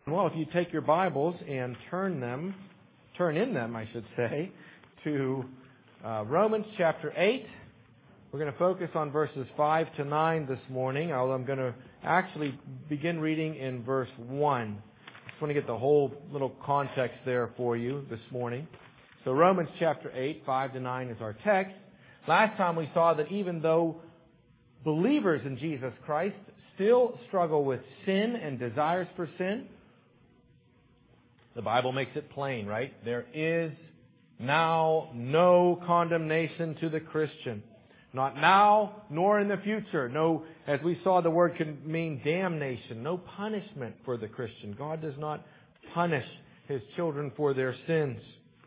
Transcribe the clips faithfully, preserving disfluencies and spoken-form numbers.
Well, if you take your Bibles and turn them, turn in them, I should say, to uh, Romans chapter eight. We're going to focus on verses five to nine this morning, although I'm going to actually begin reading in verse one. I just want to get the whole little context there for you this morning. So Romans chapter eight, five to nine is our text. Last time we saw that even though believers in Jesus Christ still struggle with sin and desires for sin, the Bible makes it plain, right? There is now no condemnation to the Christian. Not now, nor in the future. No, as we saw, the word can mean damnation. No punishment for the Christian. God does not punish His children for their sins.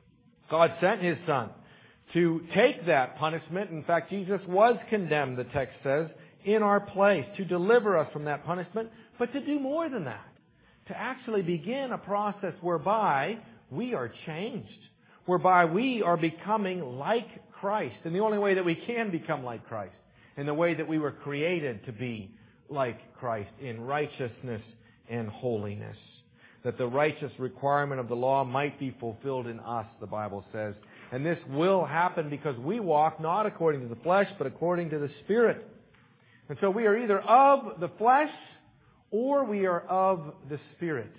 God sent His Son to take that punishment. In fact, Jesus was condemned, the text says, in our place to deliver us from that punishment, but to do more than that. To actually begin a process whereby we are changed, whereby we are becoming like Christ. And the only way that we can become like Christ, in the way that we were created to be like Christ, in righteousness and holiness. That the righteous requirement of the law might be fulfilled in us, the Bible says. And this will happen because we walk not according to the flesh, but according to the Spirit. And so we are either of the flesh, or we are of the Spirit.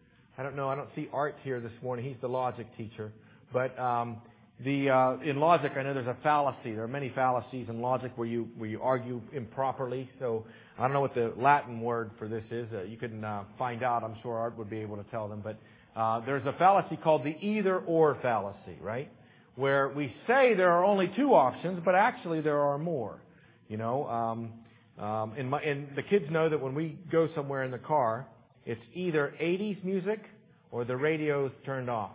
I don't know. I don't see Art here this morning. He's the logic teacher. But um, the uh, in logic, I know there's a fallacy. There are many fallacies in logic where you where you argue improperly. So I don't know what the Latin word for this is. Uh, you can uh, find out. I'm sure Art would be able to tell them. But uh, there's a fallacy called the either-or fallacy, right? Where we say there are only two options, but actually there are more. You know. Um, Um, and, my, and the kids know that when we go somewhere in the car, it's either eighties music or the radio's turned off.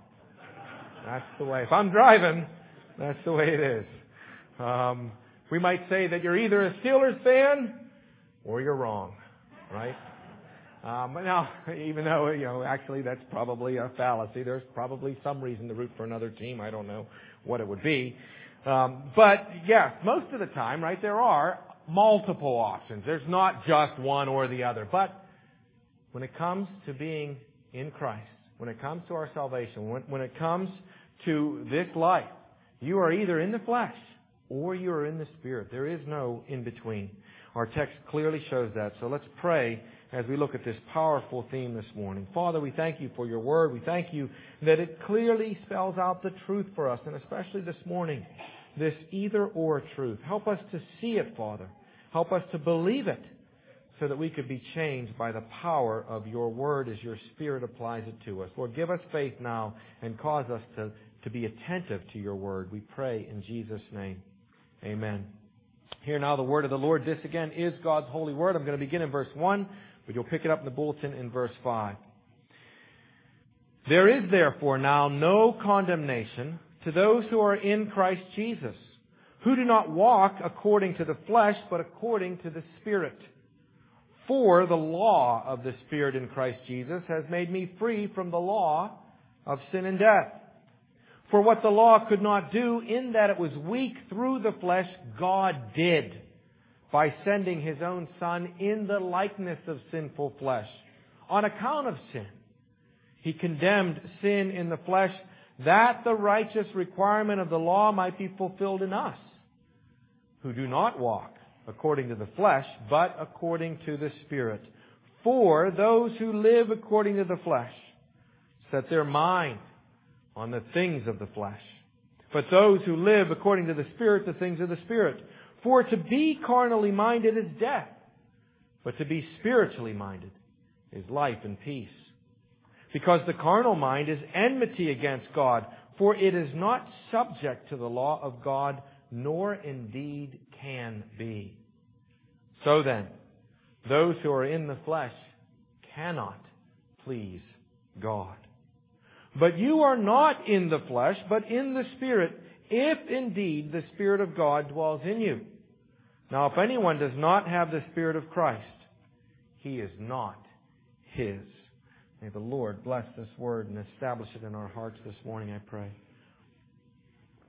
That's the way. If I'm driving, that's the way it is. Um, we might say that you're either a Steelers fan or you're wrong, right? Um, but now, even though, you know, actually that's probably a fallacy. There's probably some reason to root for another team. I don't know what it would be. Um, but yes, most of the time, right, there are multiple options. There's not just one or the other. But when it comes to being in Christ, when it comes to our salvation, when, when it comes to this life, you are either in the flesh or you are in the Spirit. There is no in between. Our text clearly shows that. So let's pray as we look at this powerful theme this morning. Father, we thank you for your word. We thank you that it clearly spells out the truth for us, and especially this morning, this either-or truth. Help us to see it, Father. Help us to believe it so that we could be changed by the power of your word as your Spirit applies it to us. Lord, give us faith now and cause us to, to be attentive to your word. We pray in Jesus' name. Amen. Hear now the word of the Lord. This again is God's holy word. I'm going to begin in verse one, but you'll pick it up in the bulletin in verse five. There is therefore now no condemnation to those who are in Christ Jesus, who do not walk according to the flesh, but according to the Spirit. For the law of the Spirit in Christ Jesus has made me free from the law of sin and death. For what the law could not do, in that it was weak through the flesh, God did, by sending His own Son in the likeness of sinful flesh. On account of sin, He condemned sin in the flesh, that the righteous requirement of the law might be fulfilled in us, who do not walk according to the flesh, but according to the Spirit. For those who live according to the flesh set their mind on the things of the flesh, but those who live according to the Spirit, the things of the Spirit. For to be carnally minded is death, but to be spiritually minded is life and peace. Because the carnal mind is enmity against God, for it is not subject to the law of God, nor indeed can be. So then, those who are in the flesh cannot please God. But you are not in the flesh, but in the Spirit, if indeed the Spirit of God dwells in you. Now, if anyone does not have the Spirit of Christ, he is not His. May the Lord bless this word and establish it in our hearts this morning, I pray.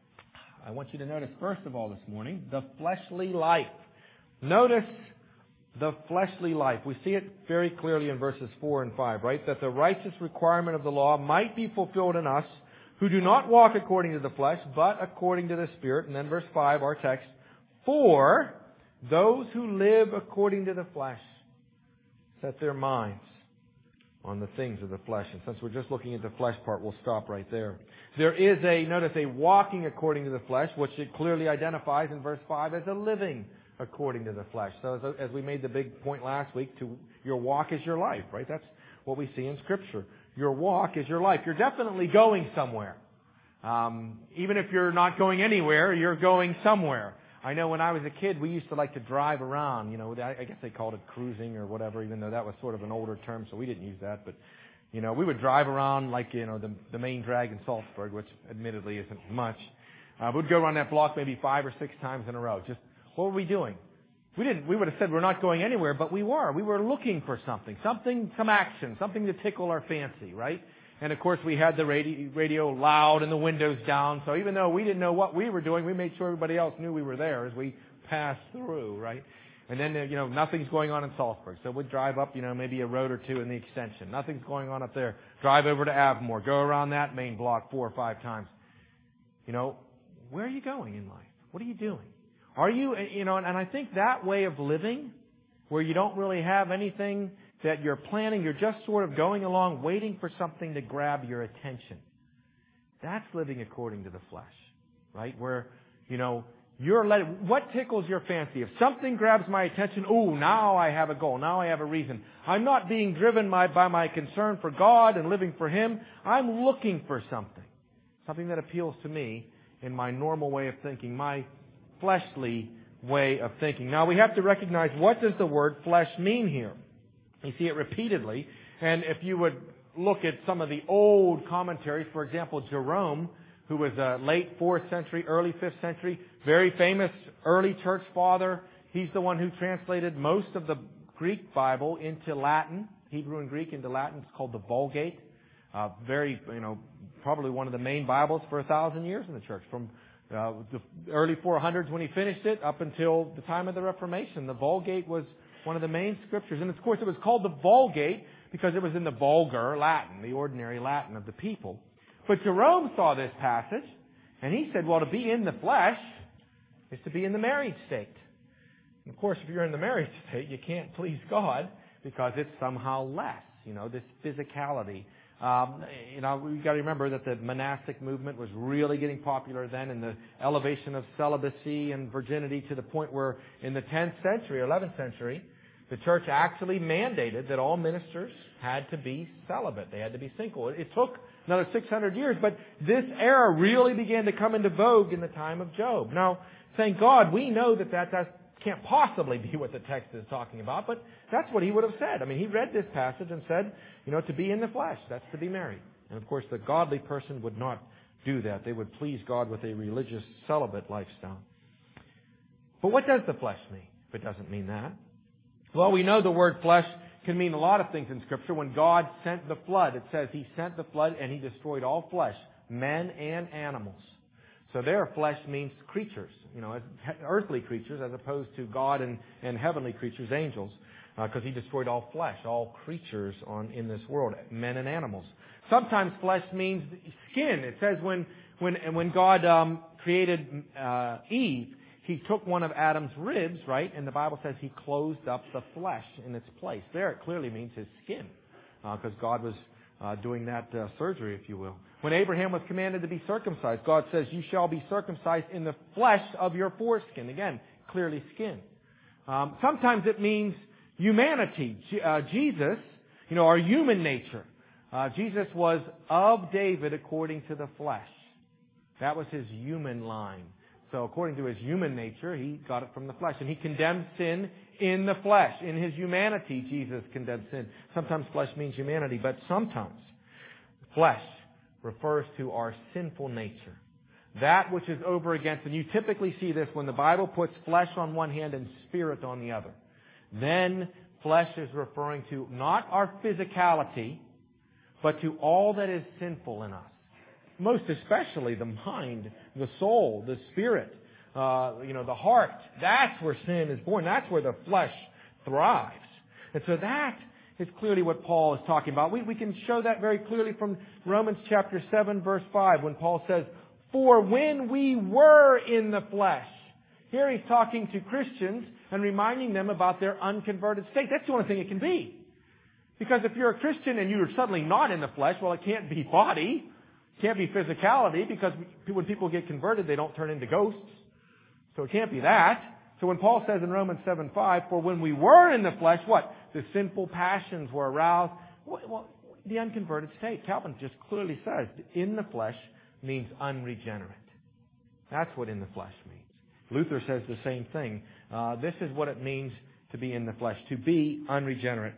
I want you to notice, first of all, this morning, the fleshly life. Notice the fleshly life. We see it very clearly in verses four and five, right? That the righteous requirement of the law might be fulfilled in us, who do not walk according to the flesh, but according to the Spirit. And then verse five, our text, for those who live according to the flesh set their minds on the things of the flesh. And since we're just looking at the flesh part, we'll stop right there. There is a, notice, a walking according to the flesh, which it clearly identifies in verse five as a living according to the flesh. So as, as we made the big point last week, to your walk is your life, right? That's what we see in Scripture. Your walk is your life. You're definitely going somewhere. Um, even if you're not going anywhere, you're going somewhere. I know when I was a kid, we used to like to drive around. You know, I guess they called it cruising or whatever, even though that was sort of an older term, so we didn't use that. But, you know, we would drive around like, you know, the, the main drag in Salzburg, which admittedly isn't much. Uh, we'd go around that block maybe five or six times in a row. Just, what were we doing? We didn't, we would have said we're not going anywhere, but we were. We were looking for something, something, some action, something to tickle our fancy, right? And of course we had the radio, radio loud and the windows down, so even though we didn't know what we were doing, we made sure everybody else knew we were there as we passed through, right? And then, you know, nothing's going on in Salzburg, so we'd drive up, you know, maybe a road or two in the extension. Nothing's going on up there. Drive over to Avamore, go around that main block four or five times. You know, where are you going in life? What are you doing? Are you, you know, and I think that way of living, where you don't really have anything that you're planning, you're just sort of going along, waiting for something to grab your attention. That's living according to the flesh, right? Where, you know, you're letting, what tickles your fancy? If something grabs my attention, ooh, now I have a goal, now I have a reason. I'm not being driven by, by my concern for God and living for Him. I'm looking for something. Something that appeals to me in my normal way of thinking, my fleshly way of thinking. Now we have to recognize, what does the word flesh mean here? You see it repeatedly. And if you would look at some of the old commentaries, for example, Jerome, who was a late fourth century, early fifth century, very famous early church father. He's the one who translated most of the Greek Bible into Latin, Hebrew and Greek into Latin. It's called the Vulgate. Uh, very, you know, probably one of the main Bibles for a thousand years in the church. From uh, the early four hundreds when he finished it up until the time of the Reformation. The Vulgate was one of the main scriptures. And of course it was called the Vulgate because it was in the vulgar Latin, the ordinary Latin of the people. But Jerome saw this passage and he said, well, to be in the flesh is to be in the married state. And of course, if you're in the married state, you can't please God because it's somehow less, you know, this physicality. Um, you know, we've got to remember that the monastic movement was really getting popular then, and the elevation of celibacy and virginity to the point where in the tenth century, eleventh century, the church actually mandated that all ministers had to be celibate. They had to be single. It took another six hundred years, but this era really began to come into vogue in the time of Job. Now, thank God, we know that that, that can't possibly be what the text is talking about, but that's what he would have said. I mean, he read this passage and said, you know, to be in the flesh, that's to be married. And of course, the godly person would not do that. They would please God with a religious celibate lifestyle. But what does the flesh mean, if it doesn't mean that? Well, we know the word flesh can mean a lot of things in Scripture. When God sent the flood, it says He sent the flood and He destroyed all flesh, men and animals. So there, flesh means creatures, you know, earthly creatures as opposed to God and, and heavenly creatures, angels, because uh, He destroyed all flesh, all creatures on in this world, men and animals. Sometimes flesh means skin. It says when when when God um, created uh, Eve, He took one of Adam's ribs, right? And the Bible says He closed up the flesh in its place. There, it clearly means his skin, because uh, God was uh, doing that uh, surgery, if you will. When Abraham was commanded to be circumcised, God says, you shall be circumcised in the flesh of your foreskin. Again, clearly skin. Um, sometimes it means humanity. Uh, Jesus, you know, our human nature. Uh, Jesus was of David according to the flesh. That was His human line. So according to His human nature, He got it from the flesh. And He condemned sin in the flesh. In His humanity, Jesus condemned sin. Sometimes flesh means humanity, but sometimes flesh refers to our sinful nature. That which is over against, and you typically see this when the Bible puts flesh on one hand and spirit on the other. Then flesh is referring to not our physicality, but to all that is sinful in us. Most especially the mind, the soul, the spirit, uh, you know, the heart. That's where sin is born. That's where the flesh thrives. And so that is clearly what Paul is talking about. We, we can show that very clearly from Romans chapter seven, verse five, when Paul says, "For when we were in the flesh." Here he's talking to Christians and reminding them about their unconverted state. That's the only thing it can be. Because if you're a Christian and you're suddenly not in the flesh, well, it can't be body. It can't be physicality, because when people get converted, they don't turn into ghosts. So it can't be that. So when Paul says in Romans seven five, "For when we were in the flesh," what? The sinful passions were aroused. Well, the unconverted state. Calvin just clearly says, in the flesh means unregenerate. That's what in the flesh means. Luther says the same thing. Uh, this is what it means to be in the flesh, to be unregenerate.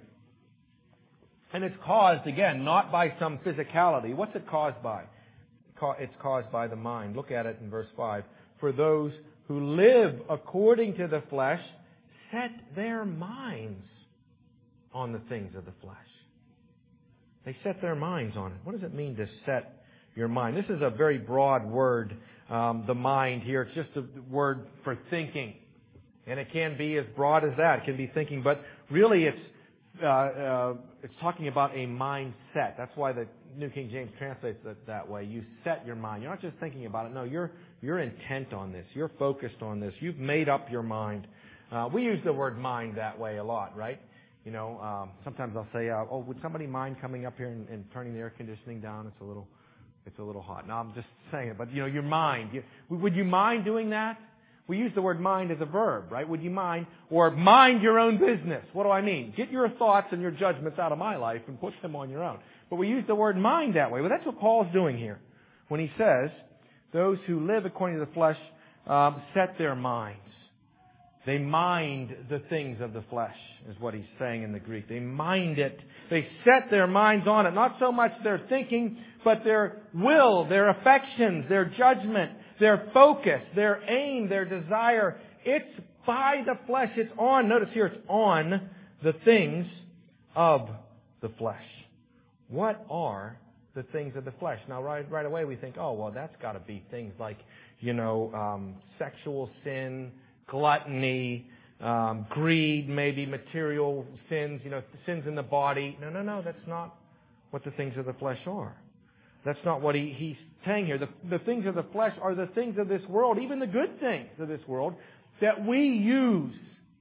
And it's caused, again, not by some physicality. What's it caused by? It's caused by the mind. Look at it in verse five. "For those who live according to the flesh set their minds on the things of the flesh." They set their minds on it. What does it mean to set your mind? This is a very broad word, um, the mind here. It's just a word for thinking. And it can be as broad as that. It can be thinking. But really it's uh, uh, it's talking about a mindset. That's why the New King James translates it that way. You set your mind. You're not just thinking about it. No, you're you're intent on this. You're focused on this. You've made up your mind. Uh, we use the word mind that way a lot, right? You know, um, sometimes I'll say, uh, "Oh, would somebody mind coming up here and, and turning the air conditioning down? It's a little, it's a little hot." No, I'm just saying it. But you know, your mind. You, would you mind doing that? We use the word mind as a verb, right? Would you mind? Or mind your own business. What do I mean? Get your thoughts and your judgments out of my life and put them on your own. But we use the word mind that way. Well, that's what Paul's doing here when he says, "Those who live according to the flesh um, set their minds." They mind the things of the flesh, is what he's saying in the Greek. They mind it. They set their minds on it. Not so much their thinking, but their will, their affections, their judgment, their focus, their aim, their desire. It's by the flesh. It's on, notice here, it's on the things of the flesh. What are the things of the flesh? Now, right, right away we think, oh, well, that's got to be things like, you know, um, sexual sin, gluttony, um, greed, maybe material sins, you know, sins in the body. No, no, no, that's not what the things of the flesh are. That's not what he, he's saying here. The, the things of the flesh are the things of this world, even the good things of this world, that we use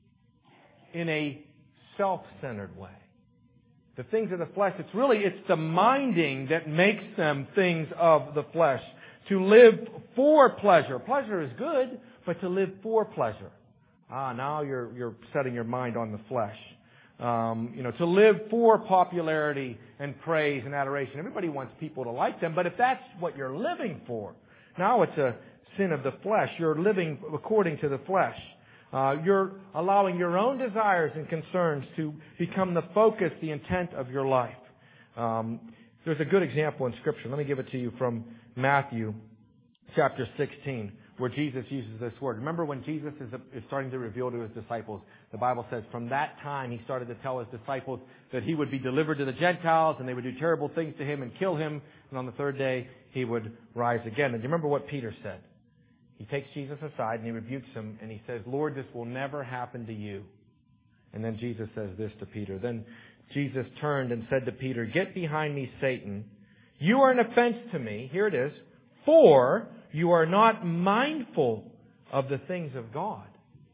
in a self-centered way. The things of the flesh, it's really, it's the minding that makes them things of the flesh. To live for pleasure. Pleasure is good, but to live for pleasure. Ah, now you're you're setting your mind on the flesh. Um, you know, to live for popularity and praise and adoration. Everybody wants people to like them, but if that's what you're living for, now it's a sin of the flesh. You're living according to the flesh. Uh, you're allowing your own desires and concerns to become the focus, the intent of your life. Um, there's a good example in Scripture. Let me give it to you from Matthew chapter sixteen, where Jesus uses this word. Remember when Jesus is, is starting to reveal to His disciples, the Bible says from that time He started to tell His disciples that He would be delivered to the Gentiles and they would do terrible things to Him and kill Him, and on the third day He would rise again. And do you remember what Peter said? He takes Jesus aside and He rebukes Him and He says, "Lord, this will never happen to you." And then Jesus says this to Peter. Then Jesus turned and said to Peter, "Get behind me, Satan. You are an offense to me." Here it is. "For you are not mindful of the things of God,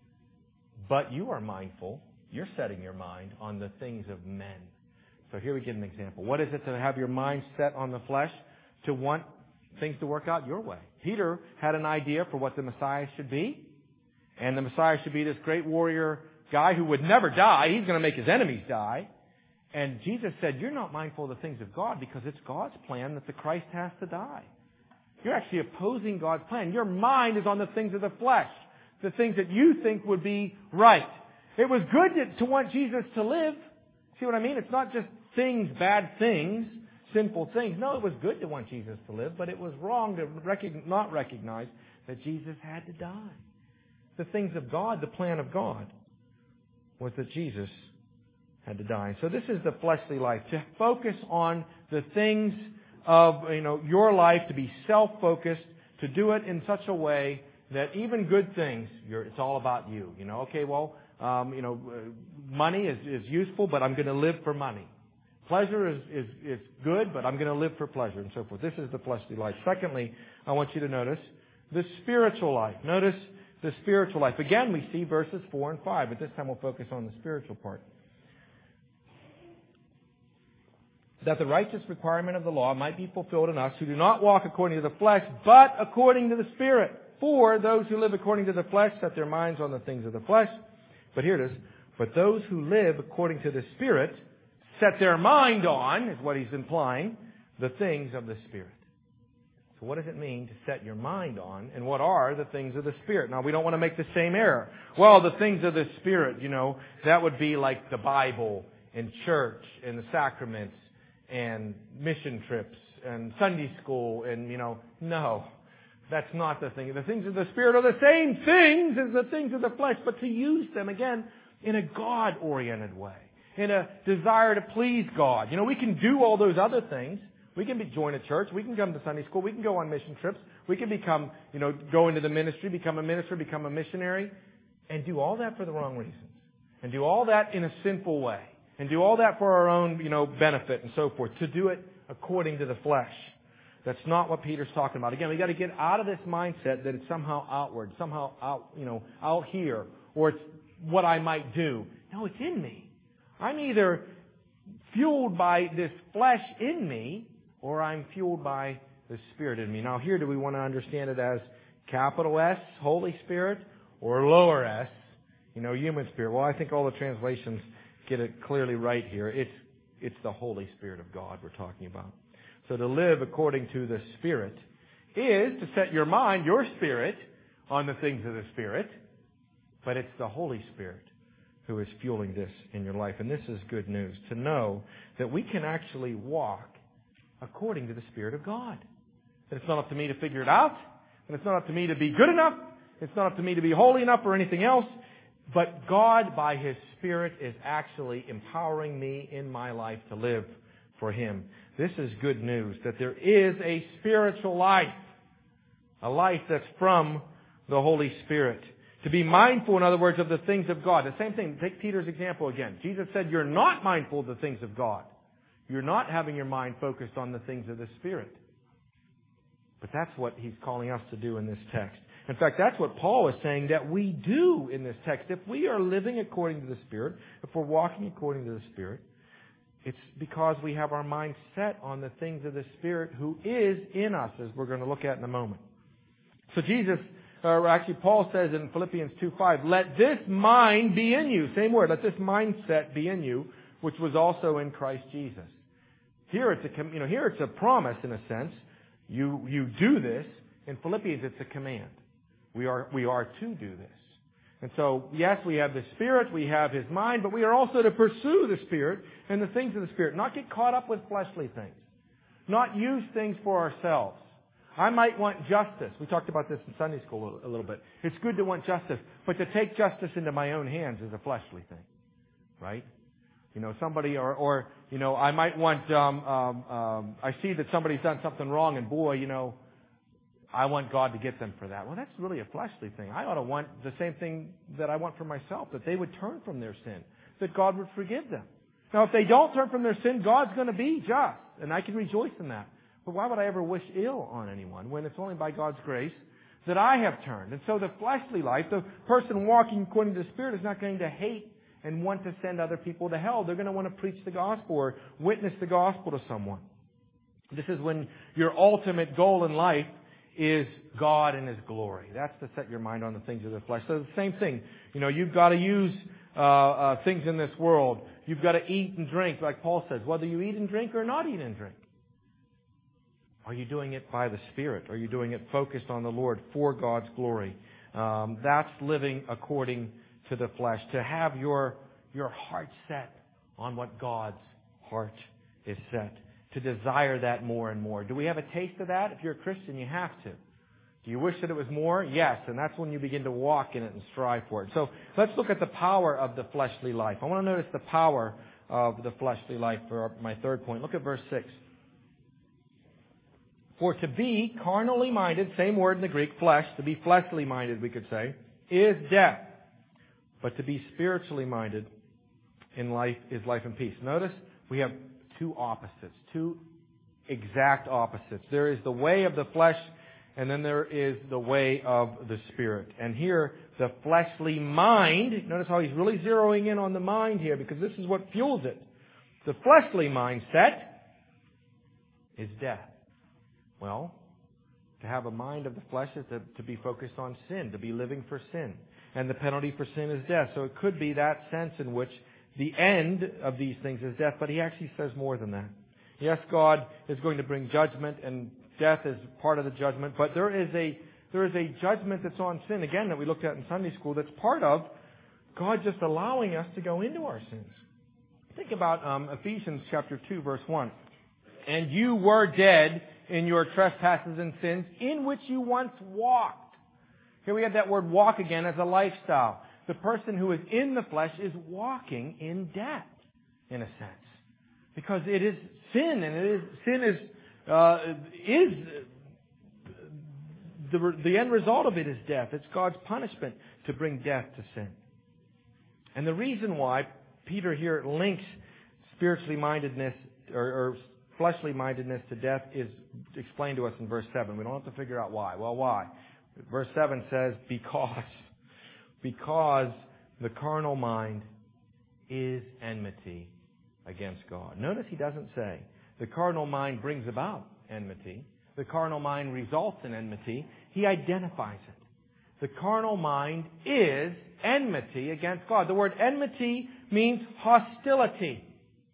but you are mindful." You're setting your mind on the things of men. So here we get an example. What is it to have your mind set on the flesh? To want things to work out your way. Peter had an idea for what the Messiah should be. And the Messiah should be this great warrior guy who would never die. He's going to make his enemies die. And Jesus said, "You're not mindful of the things of God because it's God's plan that the Christ has to die. You're actually opposing God's plan. Your mind is on the things of the flesh, the things that you think would be right." It was good to, to want Jesus to live. See what I mean? It's not just things, bad things, sinful things. No, it was good to want Jesus to live, but it was wrong to recognize, not recognize that Jesus had to die. The things of God, the plan of God, was that Jesus had to die. So this is the fleshly life. To focus on the things of, you know, your life, to be self-focused, to do it in such a way that even good things, you're, it's all about you. You know, okay, well, um, you know, uh, money is, is useful, but I'm going to live for money. Pleasure is, is, is good, but I'm going to live for pleasure and so forth. This is the fleshly life. Secondly, I want you to notice the spiritual life. Notice the spiritual life. Again, we see verses four and five, but this time we'll focus on the spiritual part. That the righteous requirement of the law might be fulfilled in us who do not walk according to the flesh, but according to the Spirit. For those who live according to the flesh set their minds on the things of the flesh. But here it is. But those who live according to the Spirit set their mind on, is what he's implying, the things of the Spirit. So what does it mean to set your mind on? And what are the things of the Spirit? Now, we don't want to make the same error. Well, the things of the Spirit, you know, that would be like the Bible and church and the sacraments and mission trips and Sunday school and, you know, no. That's not the thing. The things of the Spirit are the same things as the things of the flesh, but to use them, again, in a God-oriented way, in a desire to please God. You know, we can do all those other things. We can be, join a church. We can come to Sunday school. We can go on mission trips. We can become, you know, go into the ministry, become a minister, become a missionary, and do all that for the wrong reasons. And do all that in a sinful way. And do all that for our own, you know, benefit and so forth. To do it according to the flesh. That's not what Peter's talking about. Again, we got to get out of this mindset that it's somehow outward, somehow out, you know, out here, or it's what I might do. No, it's in me. I'm either fueled by this flesh in me, or I'm fueled by the Spirit in me. Now, here, do we want to understand it as capital S, Holy Spirit, or lower S, you know, human spirit? Well, I think all the translations get it clearly right here. It's it's the Holy Spirit of God we're talking about. So to live according to the Spirit is to set your mind, your spirit, on the things of the Spirit. But it's the Holy Spirit who is fueling this in your life. And this is good news, to know that we can actually walk according to the Spirit of God. That it's not up to me to figure it out. And it's not up to me to be good enough. It's not up to me to be holy enough or anything else. But God, by His Spirit, is actually empowering me in my life to live for Him. This is good news, that there is a spiritual life. A life that's from the Holy Spirit. To be mindful, in other words, of the things of God. The same thing. Take Peter's example again. Jesus said, you're not mindful of the things of God. You're not having your mind focused on the things of the Spirit. But that's what He's calling us to do in this text. In fact, that's what Paul is saying that we do in this text. If we are living according to the Spirit, if we're walking according to the Spirit, it's because we have our mind set on the things of the Spirit who is in us, as we're going to look at in a moment. So Jesus, or actually Paul says in Philippians two five, let this mind be in you. Same word, let this mindset be in you, which was also in Christ Jesus. Here it's a, you know, here it's a promise in a sense. You, you do this. In Philippians, it's a command. We are, we are to do this. And so, yes, we have the Spirit, we have His mind, but we are also to pursue the Spirit and the things of the Spirit. Not get caught up with fleshly things. Not use things for ourselves. I might want justice. We talked about this in Sunday school a little bit. It's good to want justice, but to take justice into my own hands is a fleshly thing. Right? You know, somebody, or, or you know, I might want, um, um, um, I see that somebody's done something wrong, and boy, you know, I want God to get them for that. Well, that's really a fleshly thing. I ought to want the same thing that I want for myself, that they would turn from their sin, that God would forgive them. Now, if they don't turn from their sin, God's going to be just, and I can rejoice in that. But why would I ever wish ill on anyone when it's only by God's grace that I have turned? And so the fleshly life, the person walking according to the Spirit, is not going to hate and want to send other people to hell. They're going to want to preach the gospel or witness the gospel to someone. This is when your ultimate goal in life is God and His glory. That's to set your mind on the things of the flesh. So the same thing. You know, you've got to use uh, uh, things in this world. You've got to eat and drink, like Paul says, whether you eat and drink or not eat and drink. Are you doing it by the Spirit? Are you doing it focused on the Lord for God's glory? Um, that's living according to the flesh. To have your your heart set on what God's heart is set. To desire that more and more. Do we have a taste of that? If you're a Christian, you have to. Do you wish that it was more? Yes. And that's when you begin to walk in it and strive for it. So let's look at the power of the fleshly life. I want to notice the power of the fleshly life for my third point. Look at verse six. For to be carnally minded, same word in the Greek, flesh, to be fleshly minded, we could say, is death. But to be spiritually minded in life is life and peace. Notice we have two opposites, two exact opposites. There is the way of the flesh, and then there is the way of the Spirit. And here, the fleshly mind, notice how he's really zeroing in on the mind here, because this is what fuels it. The fleshly mindset is death. Well, to have a mind of the flesh is to, to be focused on sin, to be living for sin. And the penalty for sin is death. So it could be that sense in which the end of these things is death, but he actually says more than that. Yes, God is going to bring judgment, and death is part of the judgment, but there is a there is a judgment that's on sin, again, that we looked at in Sunday school, that's part of God just allowing us to go into our sins. Think about um, Ephesians chapter two, verse one. And you were dead in your trespasses and sins, in which you once walked. Here we have that word walk again as a lifestyle. The person who is in the flesh is walking in death, in a sense. Because it is sin, and it is, sin is, uh, is the, the end result of it is death. It's God's punishment to bring death to sin. And the reason why Peter here links spiritually mindedness or, or fleshly mindedness to death is explained to us in verse seven. We don't have to figure out why. Well, why? Verse seven says, because, because the carnal mind is enmity against God. Notice he doesn't say the carnal mind brings about enmity. The carnal mind results in enmity. He identifies it. The carnal mind is enmity against God. The word enmity means hostility.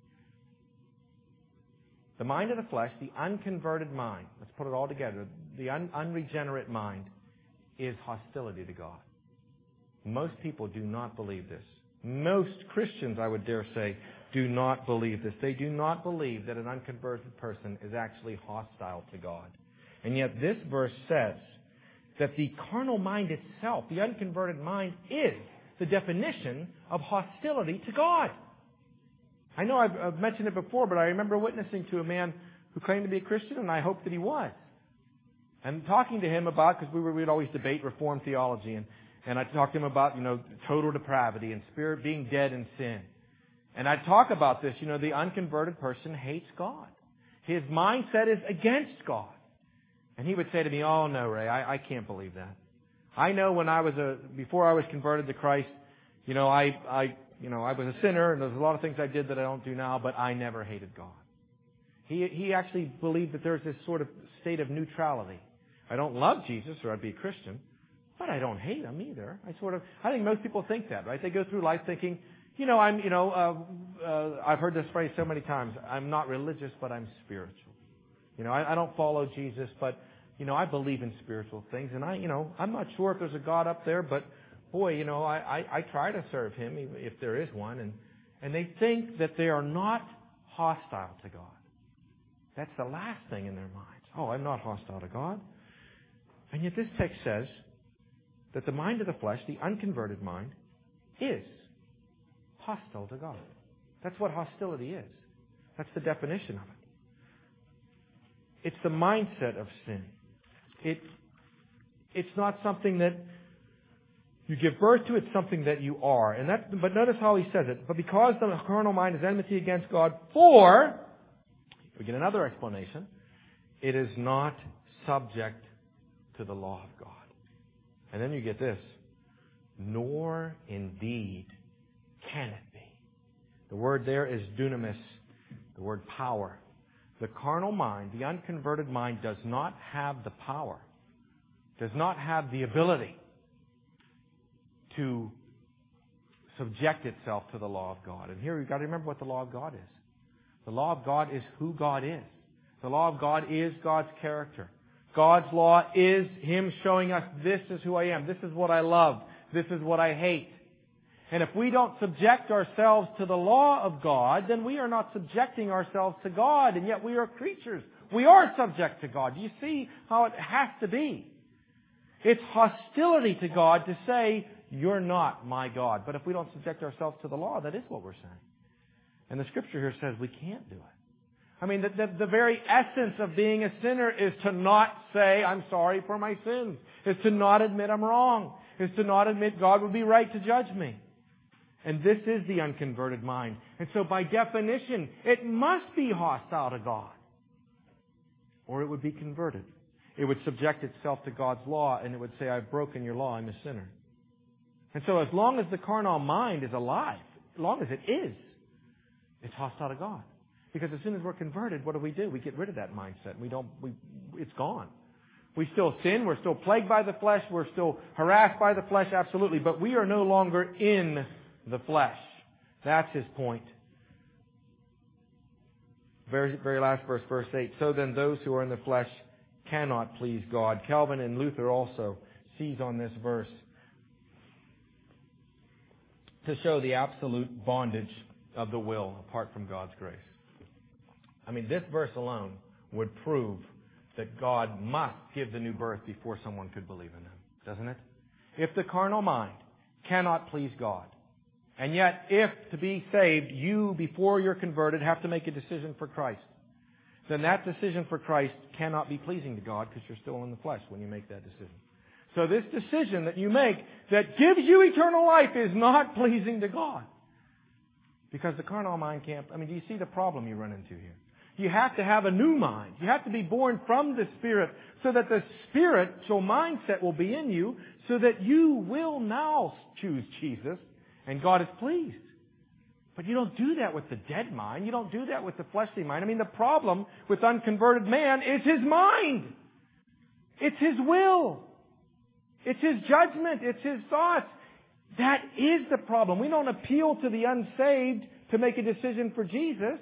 The mind of the flesh, the unconverted mind, let's put it all together, the un- unregenerate mind is hostility to God. Most people do not believe this. Most Christians, I would dare say, do not believe this. They do not believe that an unconverted person is actually hostile to God. And yet this verse says that the carnal mind itself, the unconverted mind, is the definition of hostility to God. I know I've, I've mentioned it before, but I remember witnessing to a man who claimed to be a Christian, and I hoped that he was. And talking to him about, because we were, we'd always debate Reformed theology, and, and I talked to him about, you know, total depravity and spirit being dead in sin. And I'd talk about this, you know, the unconverted person hates God. His mindset is against God. And he would say to me, oh no, Ray, I, I can't believe that. I know when I was a, before I was converted to Christ, you know, I, I, you know, I was a sinner, and there's a lot of things I did that I don't do now, but I never hated God. He, he actually believed that there's this sort of state of neutrality. I don't love Jesus, or I'd be a Christian, but I don't hate Him either. I sort of, I think most people think that, right? They go through life thinking, you know, I'm, you know, uh, uh, I've heard this phrase so many times. I'm not religious, but I'm spiritual. You know, I, I don't follow Jesus, but you know, I believe in spiritual things, and I, you know, I'm not sure if there's a God up there, but boy, you know, I, I, I try to serve Him if there is one, and and they think that they are not hostile to God. That's the last thing in their minds. Oh, I'm not hostile to God. And yet this text says that the mind of the flesh, the unconverted mind, is hostile to God. That's what hostility is. That's the definition of it. It's the mindset of sin. It, it's not something that you give birth to, it's something that you are. And that, but notice how he says it. But because the carnal mind is enmity against God, for, we get another explanation, it is not subject to the law of God. And then you get this, nor indeed can it be. The word there is dunamis, the word power. The carnal mind, the unconverted mind, does not have the power, does not have the ability to subject itself to the law of God. And here you've got to remember what the law of God is. The law of God is who God is. The law of God is God's character. God's law is Him showing us, this is who I am, this is what I love, this is what I hate. And if we don't subject ourselves to the law of God, then we are not subjecting ourselves to God, and yet we are creatures. We are subject to God. Do you see how it has to be? It's hostility to God to say, you're not my God. But if we don't subject ourselves to the law, that is what we're saying. And the Scripture here says we can't do it. I mean, the, the, the very essence of being a sinner is to not say, I'm sorry for my sins. Is to not admit I'm wrong. Is to not admit God would be right to judge me. And this is the unconverted mind. And so by definition, it must be hostile to God, or it would be converted. It would subject itself to God's law, and it would say, I've broken your law, I'm a sinner. And so as long as the carnal mind is alive, as long as it is, it's hostile to God. Because as soon as we're converted, what do we do? We get rid of that mindset. We don't, we, it's gone. We still sin, we're still plagued by the flesh, we're still harassed by the flesh, absolutely, but we are no longer in the flesh. That's his point. Very, very last verse, verse eight. So then those who are in the flesh cannot please God. Calvin and Luther also seize on this verse to show the absolute bondage of the will apart from God's grace. I mean, this verse alone would prove that God must give the new birth before someone could believe in Him, doesn't it? If the carnal mind cannot please God, and yet if to be saved, you, before you're converted, have to make a decision for Christ, then that decision for Christ cannot be pleasing to God because you're still in the flesh when you make that decision. So this decision that you make that gives you eternal life is not pleasing to God. Because the carnal mind can't... I mean, do you see the problem you run into here? You have to have a new mind. You have to be born from the Spirit so that the spiritual mindset will be in you so that you will now choose Jesus and God is pleased. But you don't do that with the dead mind. You don't do that with the fleshly mind. I mean, the problem with unconverted man is his mind. It's his will. It's his judgment. It's his thoughts. That is the problem. We don't appeal to the unsaved to make a decision for Jesus.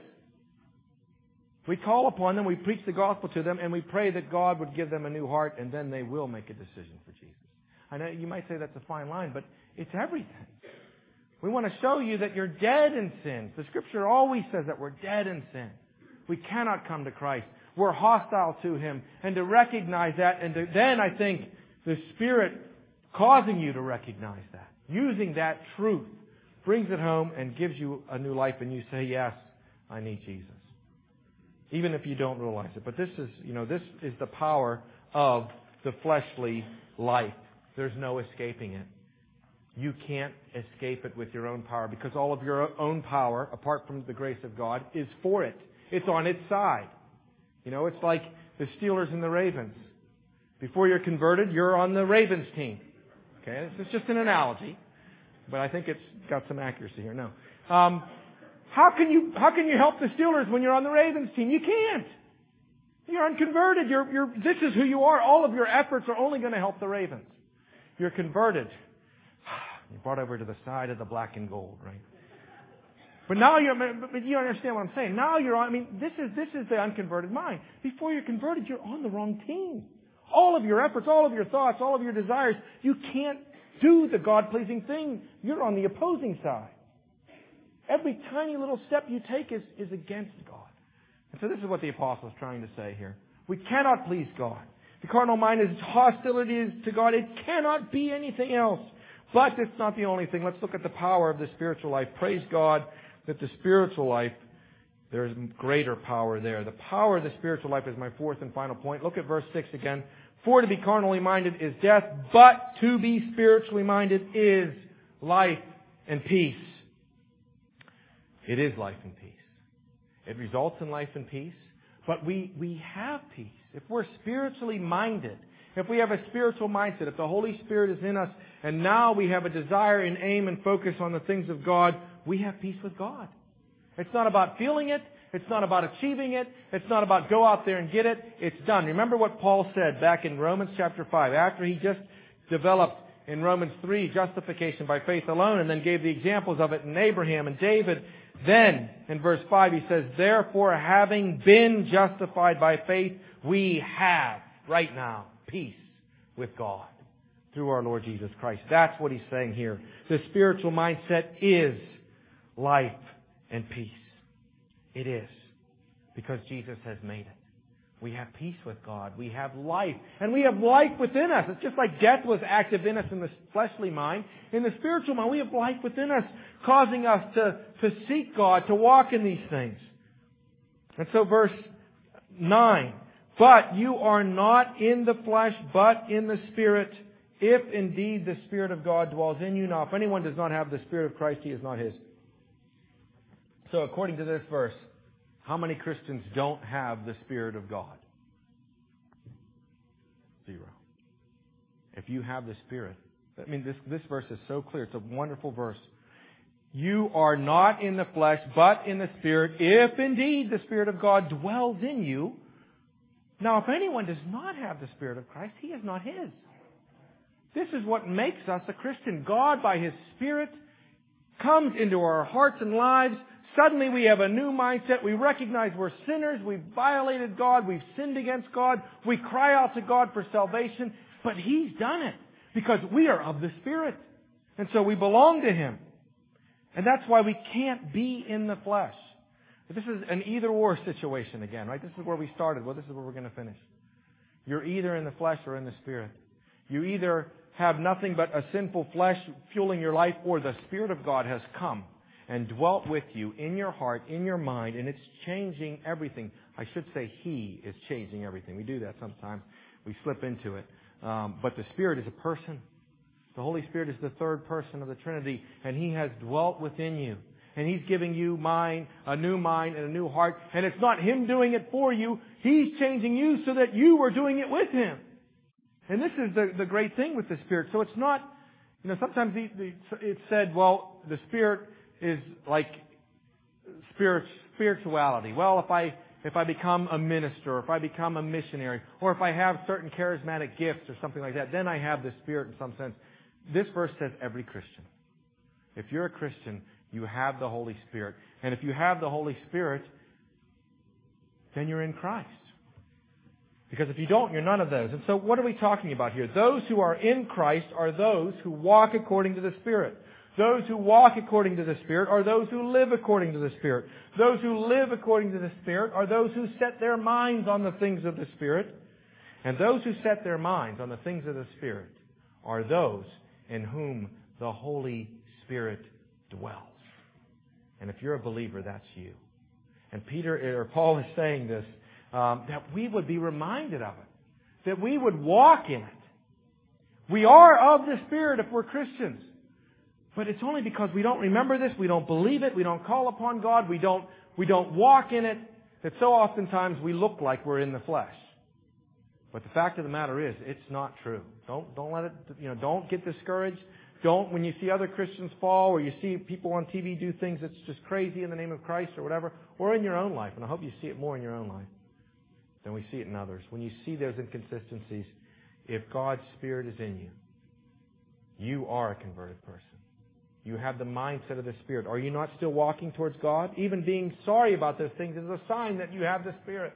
We call upon them, we preach the gospel to them, and we pray that God would give them a new heart, and then they will make a decision for Jesus. I know you might say that's a fine line, but it's everything. We want to show you that you're dead in sin. The Scripture always says that we're dead in sin. We cannot come to Christ. We're hostile to Him. And to recognize that, and to, then I think the Spirit causing you to recognize that, using that truth, brings it home and gives you a new life, and you say, yes, I need Jesus. Even if you don't realize it. But this is, you know, this is the power of the fleshly life. There's no escaping it. You can't escape it with your own power because all of your own power, apart from the grace of God, is for it. It's on its side. You know, it's like the Steelers and the Ravens. Before you're converted, you're on the Ravens team. Okay? It's just an analogy. But I think it's got some accuracy here. No. Um, how can you, how can you help the Steelers when you're on the Ravens team? You can't. You're unconverted. You're, you're, this is who you are. All of your efforts are only going to help the Ravens. You're converted. You're brought over to the side of the black and gold, right? But now you're, but you understand what I'm saying. Now you're on, I mean, this is, this is the unconverted mind. Before you're converted, you're on the wrong team. All of your efforts, all of your thoughts, all of your desires, you can't do the God-pleasing thing. You're on the opposing side. Every tiny little step you take is, is against God. And so this is what the apostle is trying to say here. We cannot please God. The carnal mind is hostility to God. It cannot be anything else. But it's not the only thing. Let's look at the power of the spiritual life. Praise God that the spiritual life, there's greater power there. The power of the spiritual life is my fourth and final point. Look at verse six again. For to be carnally minded is death, but to be spiritually minded is life and peace. It is life and peace. It results in life and peace. But we, we have peace. If we're spiritually minded, if we have a spiritual mindset, if the Holy Spirit is in us, and now we have a desire and aim and focus on the things of God, we have peace with God. It's not about feeling it. It's not about achieving it. It's not about go out there and get it. It's done. Remember what Paul said back in Romans chapter five, after he just developed in Romans three justification by faith alone, and then gave the examples of it in Abraham and David. Then, in verse five, he says, therefore, having been justified by faith, we have, right now, peace with God through our Lord Jesus Christ. That's what he's saying here. The spiritual mindset is life and peace. It is. Because Jesus has made it. We have peace with God. We have life. And we have life within us. It's just like death was active in us in the fleshly mind. In the spiritual mind, we have life within us, causing us to, to seek God, to walk in these things. And so verse nine. But you are not in the flesh, but in the Spirit, if indeed the Spirit of God dwells in you. Now, if anyone does not have the Spirit of Christ, he is not his. So according to this verse, how many Christians don't have the Spirit of God? Zero. If you have the Spirit, I mean, this, this verse is so clear. It's a wonderful verse. You are not in the flesh, but in the Spirit, if indeed the Spirit of God dwells in you. Now, if anyone does not have the Spirit of Christ, he is not his. This is what makes us a Christian. God, by His Spirit, comes into our hearts and lives. Suddenly we have a new mindset. We recognize we're sinners. We've violated God. We've sinned against God. We cry out to God for salvation. But He's done it because we are of the Spirit. And so we belong to Him. And that's why we can't be in the flesh. This is an either-or situation again, right? This is where we started. Well, this is where we're going to finish. You're either in the flesh or in the Spirit. You either have nothing but a sinful flesh fueling your life, or the Spirit of God has come and dwelt with you in your heart, in your mind, and it's changing everything. I should say He is changing everything. We do that sometimes. We slip into it. Um, but the Spirit is a person. The Holy Spirit is the third person of the Trinity, and He has dwelt within you. And He's giving you mind, a new mind and a new heart. And it's not Him doing it for you. He's changing you so that you are doing it with Him. And this is the, the great thing with the Spirit. So it's not, you know, sometimes the, the, it's said, well, the Spirit is like spirit, spirituality. Well, if I if I become a minister, or if I become a missionary, or if I have certain charismatic gifts or something like that, then I have the Spirit in some sense. This verse says every Christian. If you're a Christian, you have the Holy Spirit. And if you have the Holy Spirit, then you're in Christ. Because if you don't, you're none of those. And so what are we talking about here? Those who are in Christ are those who walk according to the Spirit. Those who walk according to the Spirit are those who live according to the Spirit. Those who live according to the Spirit are those who set their minds on the things of the Spirit. And those who set their minds on the things of the Spirit are those in whom the Holy Spirit dwells. And if you're a believer, that's you. And Peter or Paul is saying this, um, that we would be reminded of it, that we would walk in it. We are of the Spirit if we're Christians. But it's only because we don't remember this, we don't believe it, we don't call upon God, we don't we don't walk in it, that so oftentimes we look like we're in the flesh. But the fact of the matter is, it's not true. Don't don't let it, you know, don't get discouraged. Don't, when you see other Christians fall, or you see people on T V do things that's just crazy in the name of Christ or whatever, or in your own life, and I hope you see it more in your own life than we see it in others. When you see those inconsistencies, if God's Spirit is in you, you are a converted person. You have the mindset of the Spirit. Are you not still walking towards God? Even being sorry about those things is a sign that you have the Spirit.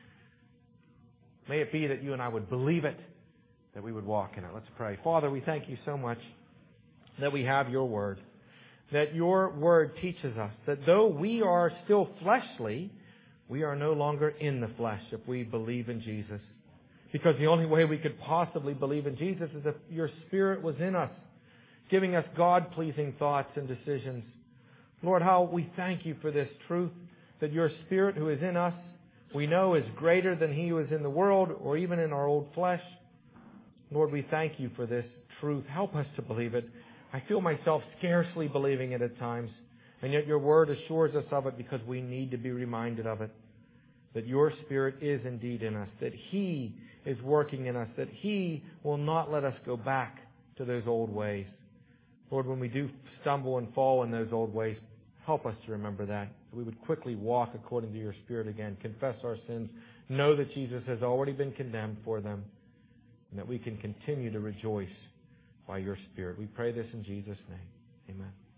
May it be that you and I would believe it, that we would walk in it. Let's pray. Father, we thank You so much that we have Your Word, that Your Word teaches us that though we are still fleshly, we are no longer in the flesh if we believe in Jesus. Because the only way we could possibly believe in Jesus is if Your Spirit was in us, giving us God-pleasing thoughts and decisions. Lord, how we thank You for this truth, that Your Spirit who is in us, we know is greater than he who is in the world or even in our old flesh. Lord, we thank You for this truth. Help us to believe it. I feel myself scarcely believing it at times, and yet Your Word assures us of it because we need to be reminded of it, that Your Spirit is indeed in us, that He is working in us, that He will not let us go back to those old ways. Lord, when we do stumble and fall in those old ways, help us to remember that. That we would quickly walk according to Your Spirit again, confess our sins, know that Jesus has already been condemned for them, and that we can continue to rejoice by Your Spirit. We pray this in Jesus' name. Amen.